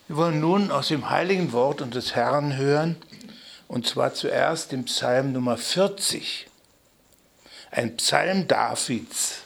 Wir wollen nun aus dem heiligen Wort und des Herrn hören, und zwar zuerst den Psalm Nummer 40, ein Psalm Davids.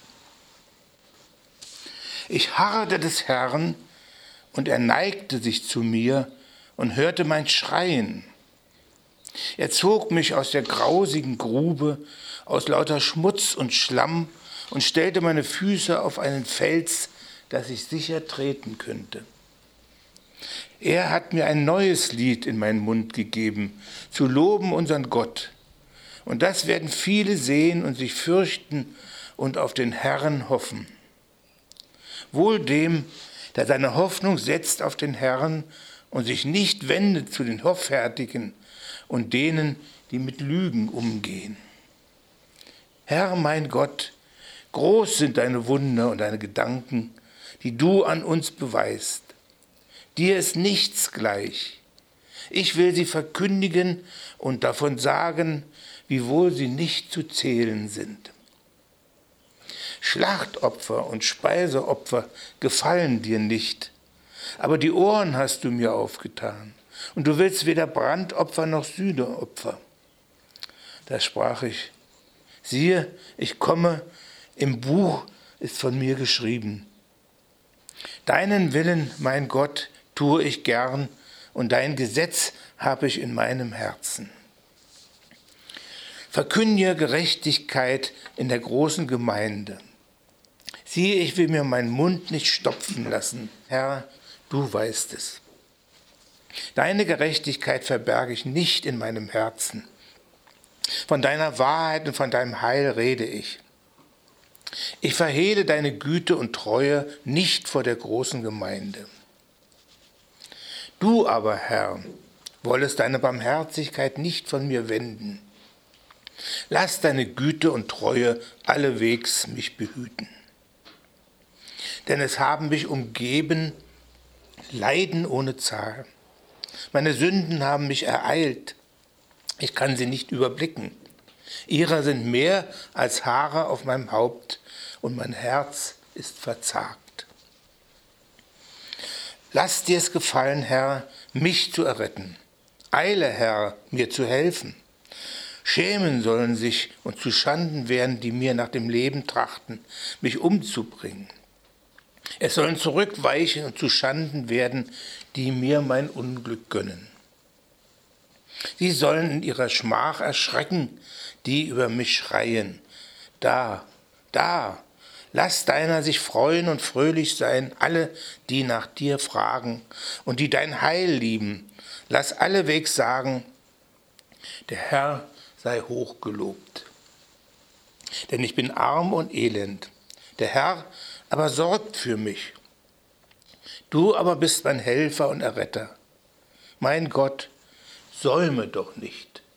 Ich harrte des Herrn, und er neigte sich zu mir und hörte mein Schreien. Er zog mich aus der grausigen Grube, aus lauter Schmutz und Schlamm, und stellte meine Füße auf einen Fels, dass ich sicher treten könnte. Er hat mir ein neues Lied in meinen Mund gegeben, zu loben unseren Gott. Und das werden viele sehen und sich fürchten und auf den Herrn hoffen. Wohl dem, der seine Hoffnung setzt auf den Herrn und sich nicht wendet zu den Hoffärtigen und denen, die mit Lügen umgehen. Herr, mein Gott, groß sind deine Wunder und deine Gedanken, die du an uns beweist. Dir ist nichts gleich. Ich will sie verkündigen und davon sagen, wiewohl sie nicht zu zählen sind. Schlachtopfer und Speiseopfer gefallen dir nicht, aber die Ohren hast du mir aufgetan, und du willst weder Brandopfer noch Sühneopfer. Da sprach ich: Siehe, ich komme, im Buch ist von mir geschrieben. Deinen Willen, mein Gott, tue ich gern, und dein Gesetz habe ich in meinem Herzen. Verkündige Gerechtigkeit in der großen Gemeinde. Siehe, ich will mir meinen Mund nicht stopfen lassen. Herr, du weißt es. Deine Gerechtigkeit verberge ich nicht in meinem Herzen. Von deiner Wahrheit und von deinem Heil rede ich. Ich verhehle deine Güte und Treue nicht vor der großen Gemeinde. Du aber, Herr, wollest deine Barmherzigkeit nicht von mir wenden. Lass deine Güte und Treue allewegs mich behüten. Denn es haben mich umgeben Leiden ohne Zahl. Meine Sünden haben mich ereilt. Ich kann sie nicht überblicken. Ihrer sind mehr als Haare auf meinem Haupt, und mein Herz ist verzagt. Lass dir es gefallen, Herr, mich zu erretten. Eile, Herr, mir zu helfen. Schämen sollen sich und zu Schanden werden, die mir nach dem Leben trachten, mich umzubringen. Es sollen zurückweichen und zu Schanden werden, die mir mein Unglück gönnen. Sie sollen in ihrer Schmach erschrecken, die über mich schreien. Da, lass deiner sich freuen und fröhlich sein, alle, die nach dir fragen und die dein Heil lieben. Lass alleweg sagen, der Herr sei hochgelobt. Denn ich bin arm und elend. Der Herr aber sorgt für mich. Du aber bist mein Helfer und Erretter. Mein Gott, säume doch nicht.